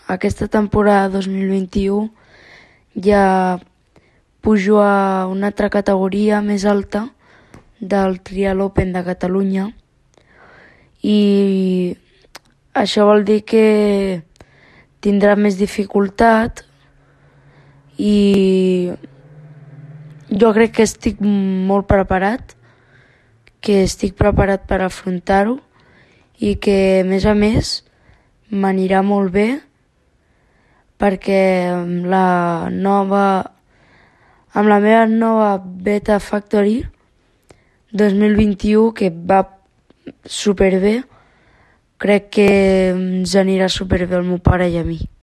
aquesta temporada 2021 ja pujo a una altra categoria més alta del Trial Open de Catalunya i això vol dir que tindrà més dificultat i jo crec que estic molt preparat, per afrontar-ho i que, a més, m'anirà molt bé perquè amb la meva nova Beta Factory 2021, que va superbé, crec que ens anirà superbé al meu pare i a mi.